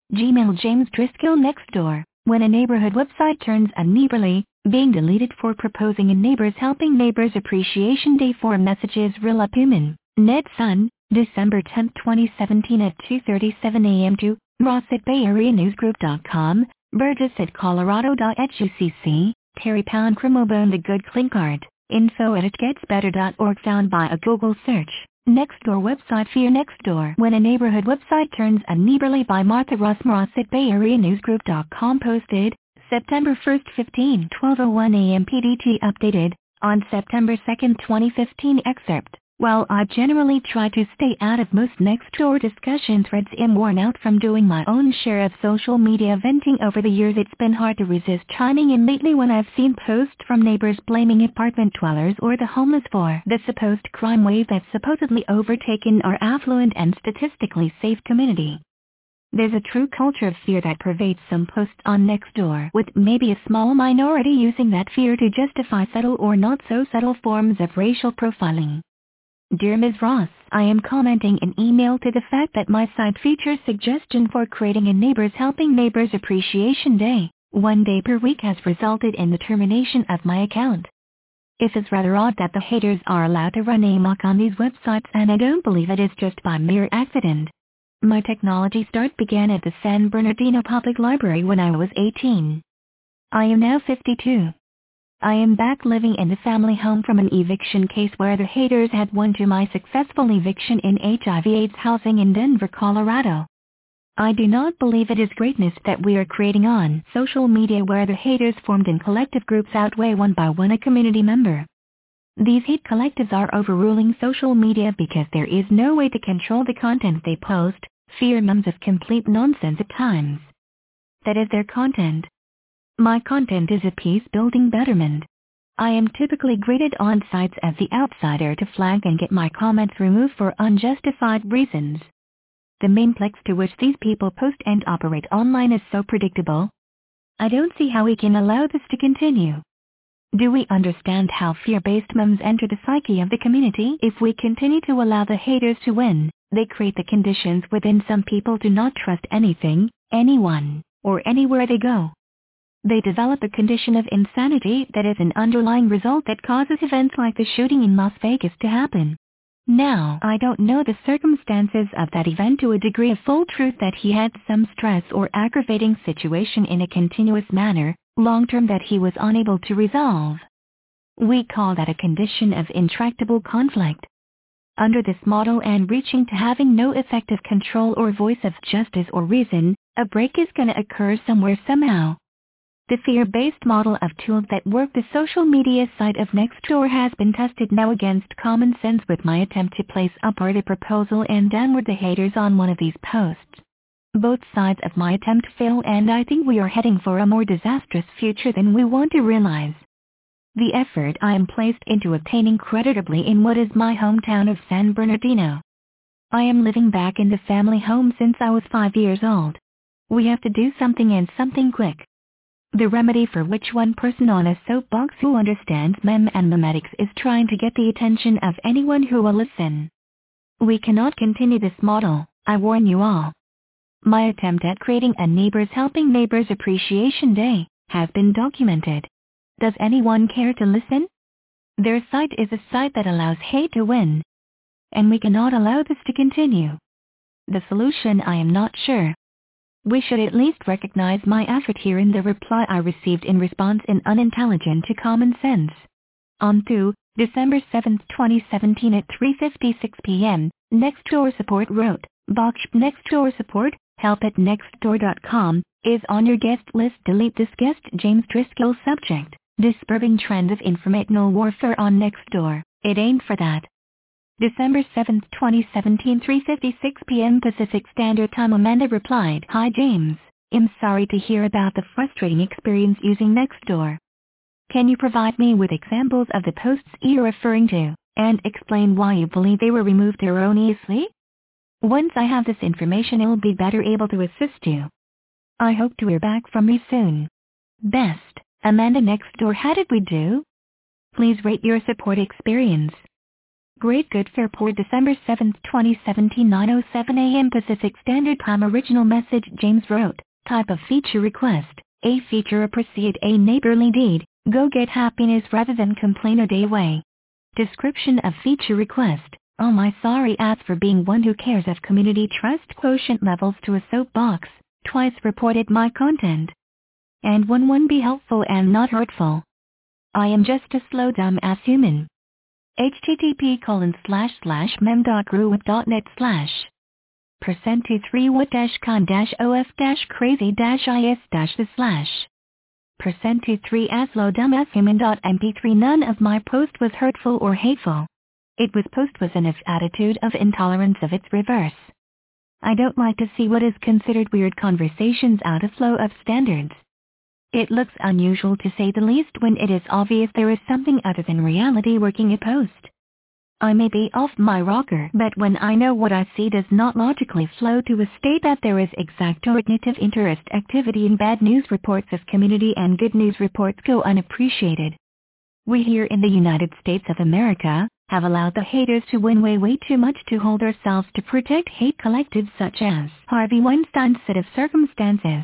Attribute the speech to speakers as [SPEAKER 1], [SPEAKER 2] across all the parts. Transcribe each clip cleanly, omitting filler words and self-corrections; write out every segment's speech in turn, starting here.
[SPEAKER 1] Gmail James Driscoll Nextdoor. When a neighborhood website turns unneighborly, being deleted for proposing a Neighbors Helping Neighbors Appreciation Day for messages Rilapuman. Ned Sun, December 10, 2017 at 2:37 a.m. to Ross at BayAreaNewsGroup.com, Burgess at Colorado.edu.cc, Terry Pound Crimobone The Good Clinkart, info at itgetsbetter.org found by a Google search. Nextdoor website Fear Nextdoor. When a neighborhood website turns unneighborly by Martha Ross at BayAreaNewsGroup.com posted, September 1, 12:01 a.m. PDT updated, on September 2, 2015 excerpt. While I generally try to stay out of most Nextdoor discussion threads, I'm worn out from doing my own share of social media venting over the years. It's been hard to resist chiming in lately when I've seen posts from neighbors blaming apartment dwellers or the homeless for the supposed crime wave that's supposedly overtaken our affluent and statistically safe community. There's a true culture of fear that pervades some posts on Nextdoor, with maybe a small minority using that fear to justify subtle or not so subtle forms of racial profiling. Dear Ms. Ross, I am commenting an email to the fact that my site features suggestion for creating a Neighbors Helping Neighbors Appreciation Day. 1 day per week has resulted in the termination of my account. It's rather odd that the haters are allowed to run amok on these websites, and I don't believe it is just by mere accident. My technology start began at the San Bernardino Public Library when I was 18. I am now 52. I am back living in the family home from an eviction case where the haters had won to my successful eviction in HIV/AIDS housing in Denver, Colorado. I do not believe it is greatness that we are creating on social media where the haters formed in collective groups outweigh one by one a community member. These hate collectives are overruling social media because there is no way to control the content they post, fear mums of complete nonsense at times. That is their content. My content is a peace-building betterment. I am typically graded on sites as the outsider to flag and get my comments removed for unjustified reasons. The mainplex to which these people post and operate online is so predictable. I don't see how we can allow this to continue. Do we understand how fear-based mums enter the psyche of the community? If we continue to allow the haters to win, they create the conditions within some people to not trust anything, anyone, or anywhere they go. They develop a condition of insanity that is an underlying result that causes events like the shooting in Las Vegas to happen. Now, I don't know the circumstances of that event to a degree of full truth that he had some stress or aggravating situation in a continuous manner, long-term that he was unable to resolve. We call that a condition of intractable conflict. Under this model and reaching to having no effective control or voice of justice or reason, a break is going to occur somewhere somehow. The fear-based model of tools that work the social media site of Nextdoor has been tested now against common sense with my attempt to place upward a proposal and downward the haters on one of these posts. Both sides of my attempt fail, and I think we are heading for a more disastrous future than we want to realize. The effort I am placed into obtaining creditably in what is my hometown of San Bernardino. I am living back in the family home since I was 5 years old. We have to do something, and something quick. The remedy for which one person on a soapbox who understands mem and memetics is trying to get the attention of anyone who will listen. We cannot continue this model, I warn you all. My attempt at creating a Neighbors Helping Neighbors Appreciation Day has been documented. Does anyone care to listen? Their site is a site that allows hate to win. And we cannot allow this to continue. The solution, I am not sure. We should at least recognize my effort here in the reply I received in response in unintelligent to common sense. On to December 7, 2017 at 3:56 p.m., Nextdoor support wrote, Boksh Nextdoor support, help at nextdoor.com, is on your guest list. Delete this guest. James Driscoll. Subject, disturbing trend of informational warfare on Nextdoor. It ain't for that. December 7, 2017 3:56 p.m. Pacific Standard Time. Amanda replied, Hi James, I'm sorry to hear about the frustrating experience using Nextdoor. Can you provide me with examples of the posts you're referring to, and explain why you believe they were removed erroneously? Once I have this information, I'll be better able to assist you. I hope to hear back from you soon. Best, Amanda. Nextdoor. How did we do? Please rate your support experience. Great Good Fairport December 7, 2017 9:07 a.m. Pacific Standard Time. Original message James wrote, type of feature request, a feature appreciate a neighborly deed, go get happiness rather than complain a day away. Description of feature request, oh my sorry ads for being one who cares of community trust quotient levels to a soapbox, twice reported my content. And one be helpful and not hurtful. I am just a slow dumb ass human. http://mem.gruwip.net/ %2 3 what-con-os-the/%2 3 as low dumbass human.mp3. None of my post was hurtful or hateful. It was post was an attitude of intolerance of its reverse. I don't like to see what is considered weird conversations out of flow of standards. It looks unusual to say the least when it is obvious there is something other than reality working a post. I may be off my rocker, but when I know what I see does not logically flow to a state that there is exact or cognitive interest activity in bad news reports of community and good news reports go unappreciated. We here in the United States of America have allowed the haters to win way too much to hold ourselves to protect hate collectives such as Harvey Weinstein's set of circumstances.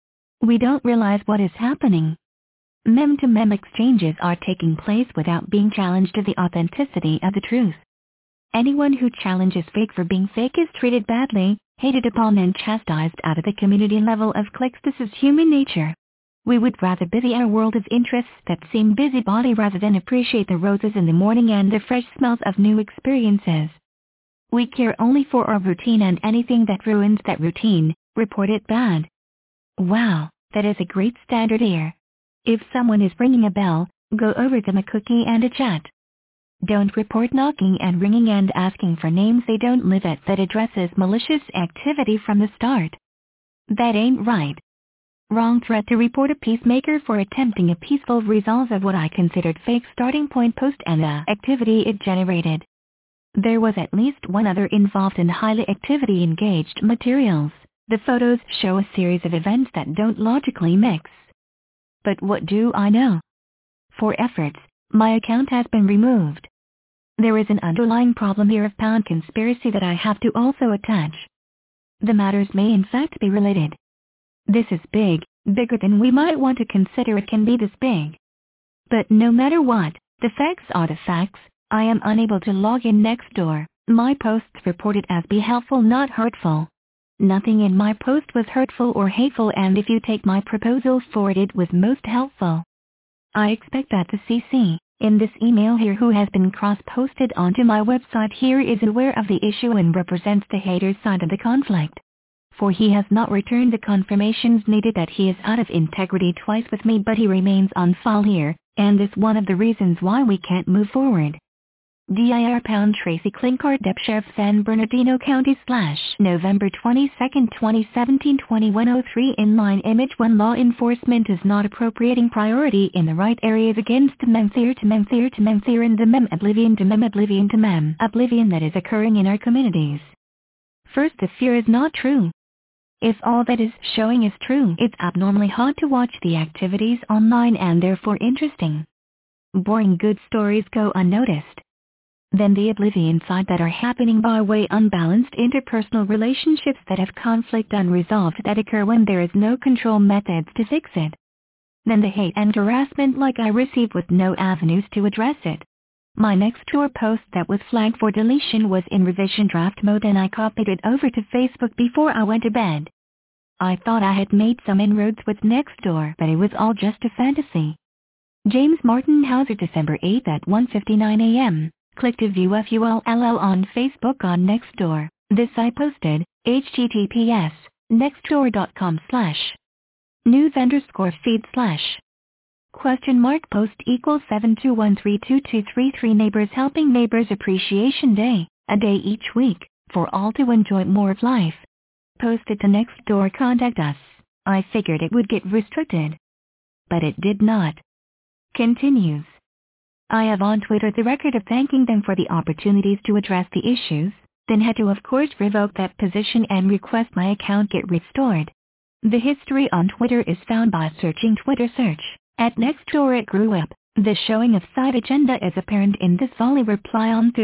[SPEAKER 1] We don't realize what is happening. Mem-to-mem exchanges are taking place without being challenged to the authenticity of the truth. Anyone who challenges fake for being fake is treated badly, hated upon and chastised out of the community level of clicks. This is human nature. We would rather busy our world of interests that seem busybody rather than appreciate the roses in the morning and the fresh smells of new experiences. We care only for our routine, and anything that ruins that routine, report it bad. Wow, that is a great standard here. If someone is ringing a bell, go over them a cookie and a chat. Don't report knocking and ringing and asking for names they don't live at. That addresses malicious activity from the start. That ain't right. Wrong threat to report a peacemaker for attempting a peaceful resolve of what I considered fake starting point post and the activity it generated. There was at least one other involved in highly activity engaged materials. The photos show a series of events that don't logically mix. But what do I know? For efforts, my account has been removed. There is an underlying problem here of pound conspiracy that I have to also attach. The matters may in fact be related. This is big, bigger than we might want to consider it can be this big. But no matter what, the facts are the facts. I am unable to log in Nextdoor. My posts reported as be helpful not hurtful. Nothing in my post was hurtful or hateful, and if you take my proposal forward it was most helpful. I expect that the CC, in this email here who has been cross-posted onto my website here is aware of the issue and represents the hater's side of the conflict. For he has not returned the confirmations needed that he is out of integrity twice with me, but he remains on file here, and is one of the reasons why we can't move forward. dir Tracy Klinkard, Dep Sheriff San Bernardino County / November 22, 2017 21:03 Inline Image 1 Law enforcement is not appropriating priority in the right areas against the mem-theory to mem-theory to mem-theory and the mem-oblivion to mem-oblivion to mem-oblivion that is occurring in our communities. First, the fear is not true. If all that is showing is true, it's abnormally hard to watch the activities online and therefore interesting. Boring good stories go unnoticed. Then the oblivion side that are happening by way unbalanced interpersonal relationships that have conflict unresolved that occur when there is no control methods to fix it. Then the hate and harassment like I receive with no avenues to address it. My Nextdoor post that was flagged for deletion was in revision draft mode and I copied it over to Facebook before I went to bed. I thought I had made some inroads with Nextdoor, but it was all just a fantasy. James Martin Hauser, December 8 at 1:59 a.m. Click to view FULLL on Facebook on Nextdoor. This I posted, https, nextdoor.com/news_feed/ post equals 7213223 Neighbors Helping Neighbors Appreciation Day, a day each week, for all to enjoy more of life. Posted to Nextdoor. Contact us. I figured it would get restricted. But it did not. Continues. I have on Twitter the record of thanking them for the opportunities to address the issues, then had to of course revoke that position and request my account get restored. The history on Twitter is found by searching Twitter search. At Nextdoor it grew up. The showing of side agenda is apparent in this volley reply on to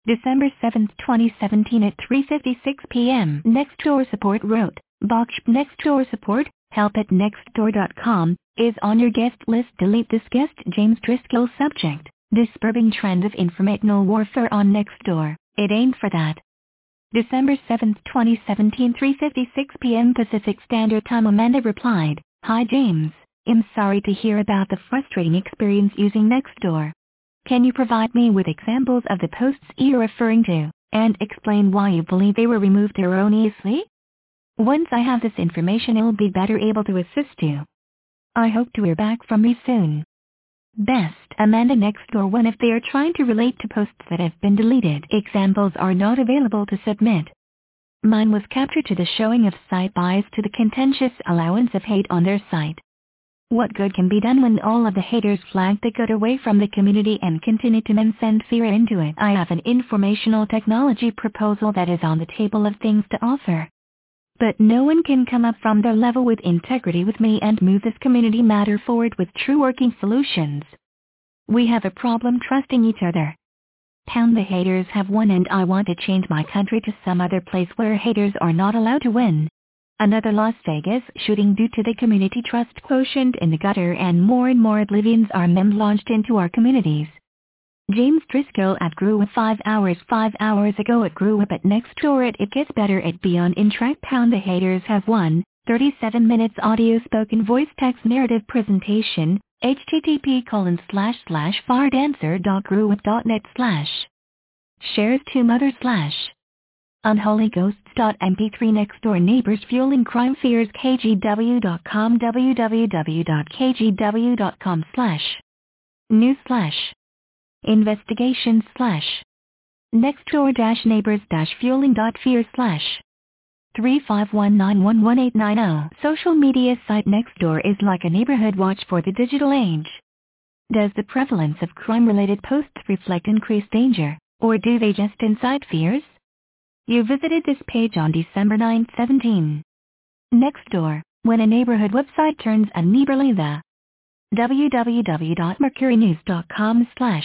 [SPEAKER 1] December 7, 2017 at 3:56 p.m. Nextdoor support wrote, Botch Nextdoor support, help@nextdoor.com, is on your guest list. Delete this guest. James Driscoll. Subject, disturbing trend of informational warfare on Nextdoor. It ain't for that. December 7, 2017 3:56 p.m. Pacific Standard Time. Amanda replied, Hi James, I'm sorry to hear about the frustrating experience using Nextdoor. Can you provide me with examples of the posts you're referring to, and explain why you believe they were removed erroneously? Once I have this information, I'll be better able to assist you. I hope to hear back from you soon. Best, Amanda. Nextdoor. When if they are trying to relate to posts that have been deleted, examples are not available to submit. Mine was captured to the showing of site bias to the contentious allowance of hate on their site. What good can be done when all of the haters flag the good away from the community and continue to send fear into it? I have an informational technology proposal that is on the table of things to offer. But no one can come up from their level with integrity with me and move this community matter forward with true working solutions. We have a problem trusting each other. Pound the haters have won, and I want to change my country to some other place where haters are not allowed to win. Another Las Vegas shooting due to the community trust quotient in the gutter, and more oblivions are launched into our communities. James Driscoll at grew up 5 hours ago. It grew up at Nextdoor. It gets better at Beyond Intract. Pound the haters have won. 37 minutes audio spoken voice text narrative presentation. http://firedancer.grewup.net/ shares to mother/ unholyghosts.mp3 Nextdoor neighbors fueling crime fears kgw.com www.kgw.com /news/ investigation/ Nextdoor-neighbors-fueling.fear/ 351911890. Social media site. Nextdoor is like a neighborhood watch for the digital age. Does the prevalence of crime-related posts reflect increased danger, or do they just incite fears? You visited this page on December 9, 17. Nextdoor, when a neighborhood website turns a neighborly. The www.mercurynews.com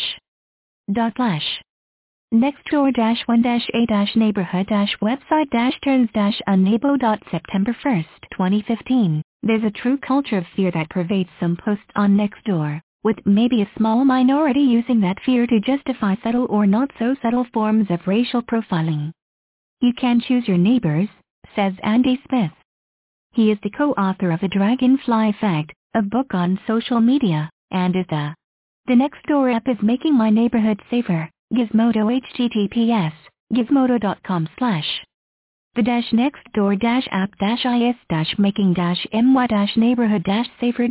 [SPEAKER 1] Nextdoor-1-a-neighborhood-website-turns-unable. September 1, 2015. There's a true culture of fear that pervades some posts on Nextdoor, with maybe a small minority using that fear to justify subtle or not so subtle forms of racial profiling. You can choose your neighbors, says Andy Smith. He is the co-author of The Dragonfly Effect, a book on social media, and is the Nextdoor app is making my neighborhood safer. Gizmodo. https gizmodo.com/ the Nextdoor app is making my neighborhood safer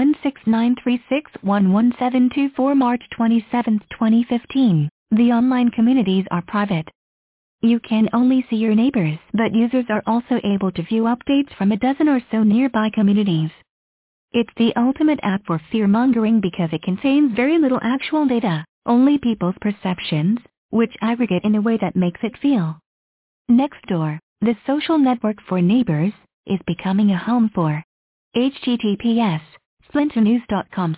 [SPEAKER 1] 16936111724 March 27, 2015. The online communities are private. You can only see your neighbors, but users are also able to view updates from a dozen or so nearby communities. It's the ultimate app for fear-mongering because it contains very little actual data, only people's perceptions, which aggregate in a way that makes it feel. Nextdoor, the social network for neighbors, is becoming a home for https splinternews.com/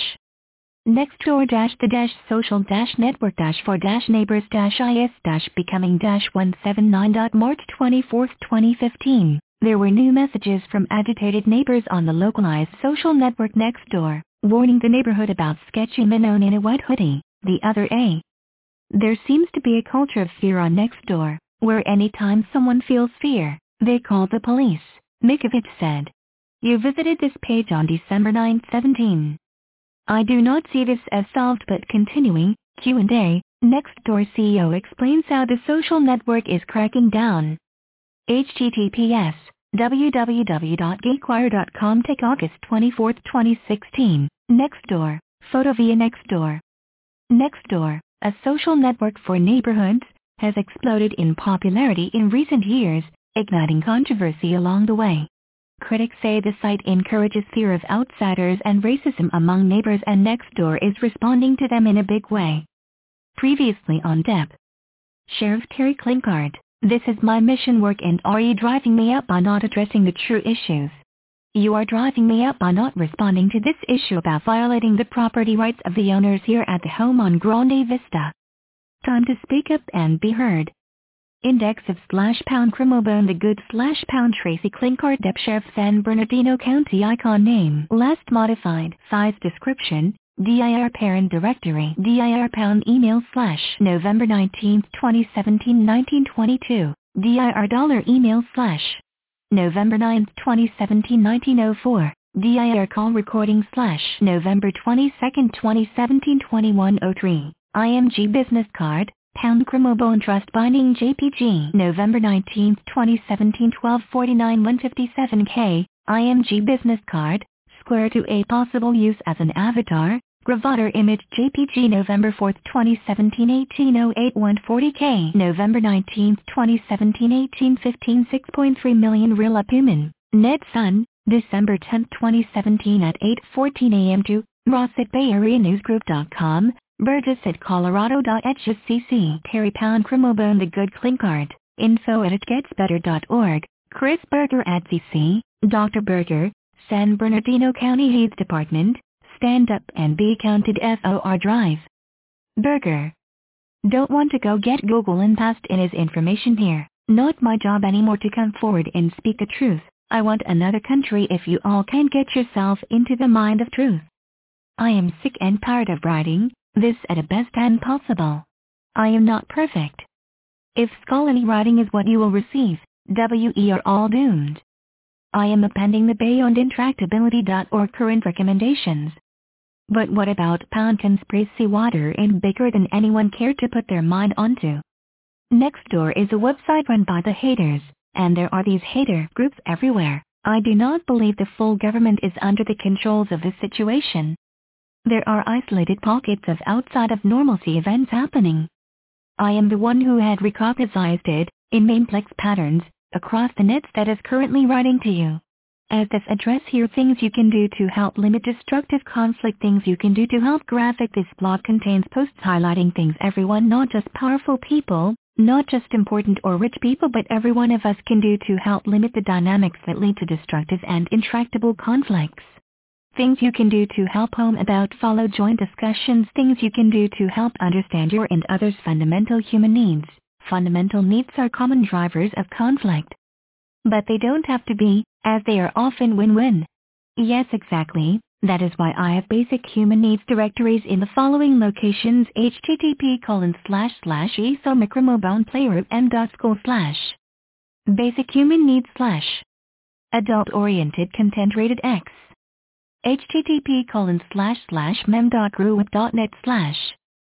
[SPEAKER 1] Nextdoor-the-social-network-for-neighbors-is- becoming 179. March 24, 2015. There were new messages from agitated neighbors on the localized social network Nextdoor, warning the neighborhood about sketchy men in a white hoodie. The other A. There seems to be a culture of fear on Nextdoor, where anytime someone feels fear, they call the police, Mikovich said. You visited this page on December 9, 17. I do not see this as solved, but continuing, Q&A, Nextdoor CEO explains how the social network is cracking down. https www.geekwire.com Take August 24, 2016. Nextdoor, photo via Nextdoor. Nextdoor, a social network for neighborhoods, has exploded in popularity in recent years, igniting controversy along the way. Critics say the site encourages fear of outsiders and racism among neighbors, and Nextdoor is responding to them in a big way. Previously on DEP. Sheriff Terry Klinkard, this is my mission work, and are you driving me up by not addressing the true issues? You are driving me up by not responding to this issue about violating the property rights of the owners here at the home on Grande Vista. Time to speak up and be heard. Index of /pound Crimobone the Good /pound Tracy Klinkard Dep Sheriff San Bernardino County Icon Name Last Modified Size Description dir Parent Directory dir Pound Email / November 19, 2017 1922 dir Dollar Email / November 9, 2017 1904 dir Call Recording / November 22, 2017 2103 IMG Business Card Pound Crimobone Trust Binding JPG November 19, 2017 1249 157K IMG Business Card Square to a possible use as an avatar Gravatar Image JPG November 4, 2017 1808 140K November 19, 2017 1815 6.3 million Real Human Net Sun December 10, 2017 at 8:14 a.m. to Ross at BayAreaNewsGroup.com Burgess at Colorado.HSCC Terry Pound Crimobone the Good Klinkard Info at itgetsbetter.org Chris Berger at CC Dr. Berger San Bernardino County Heath Department Stand Up and Be Counted FOR Drive Berger Don't want to go get Google and passed in his information here. Not my job anymore to come forward and speak the truth. I want another country if you all can get yourself into the mind of truth. I am sick and tired of writing this at the best hand possible. I am not perfect. If scholarly writing is what you will receive, we are all doomed. I am appending the beyondintractability.org current recommendations. But what about Pound Conspiracy Water and bigger than anyone cared to put their mind onto? Nextdoor is a website run by the haters, and there are these hater groups everywhere. I do not believe the full government is under the controls of this situation. There are isolated pockets of outside of normalcy events happening. I am the one who had recognized it, in mainplex patterns, across the nets that is currently writing to you. As this address here things you can do to help limit destructive conflict things you can do to help graphic this blog contains posts highlighting things everyone not just powerful people, not just important or rich people but every one of us can do to help limit the dynamics that lead to destructive and intractable conflicts. Things you can do to help home about follow join discussions things you can do to help understand your and others' fundamental human needs. Fundamental needs are common drivers of conflict. But they don't have to be, as they are often win-win. Yes exactly, that is why I have basic human needs directories in the following locations http://esomicromoboneplayroom.school/ Basic human needs / Adult-oriented content rated X http://mem.gruwip.net/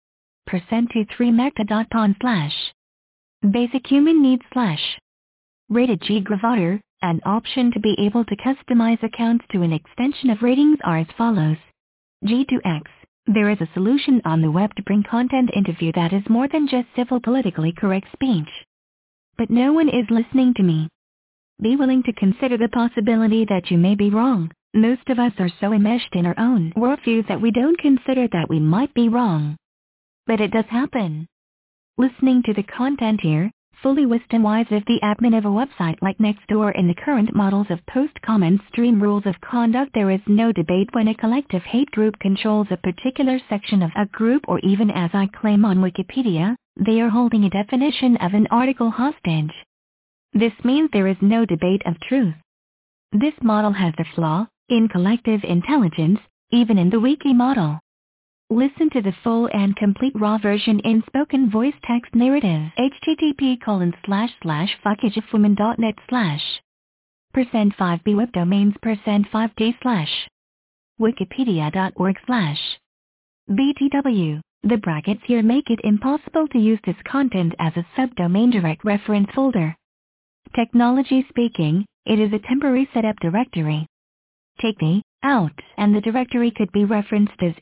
[SPEAKER 1] %23mecta.pon/ Basic human needs / Rated G Gravatar, an option to be able to customize accounts to an extension of ratings are as follows. G2X, there is a solution on the web to bring content into view that is more than just civil politically correct speech. But no one is listening to me. Be willing to consider the possibility that you may be wrong. Most of us are so enmeshed in our own worldviews that we don't consider that we might be wrong. But it does happen. Listening to the content here, fully wisdom-wise if the admin of a website like Nextdoor in the current models of post-comment stream rules of conduct there is no debate when a collective hate group controls a particular section of a group or even as I claim on Wikipedia, they are holding a definition of an article hostage. This means there is no debate of truth. This model has the flaw in collective intelligence, even in the wiki model. Listen to the full and complete raw version in spoken voice text narrative http://fuckageofwomen.net/ %5b web domains %5d/ wikipedia.org/ btw. The brackets here make it impossible to use this content as a subdomain direct reference folder. Technology speaking, it is a temporary setup directory. Take the out and the directory could be referenced as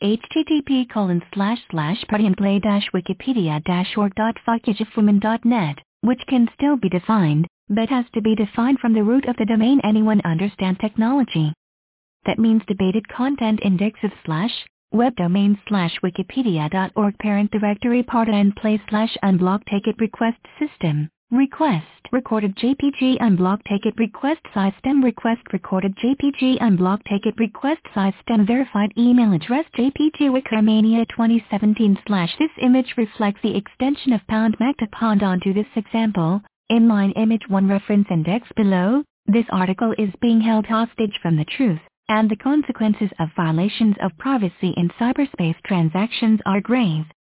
[SPEAKER 1] http://partyandplay-wikipedia-org.fuckageofwomen.net, which can still be defined, but has to be defined from the root of the domain anyone understand technology. That means debated content index of /web domain /wikipedia.org parent directory party and play /unblock take it request system. Request recorded JPG unblock ticket request size stem request recorded JPG unblock ticket request size stem verified email address JPG Wikimania 2017 / This image reflects the extension of Pound Magna Pond onto this example. Inline image 1 reference index below. This article is being held hostage from the truth, and the consequences of violations of privacy in cyberspace transactions are grave.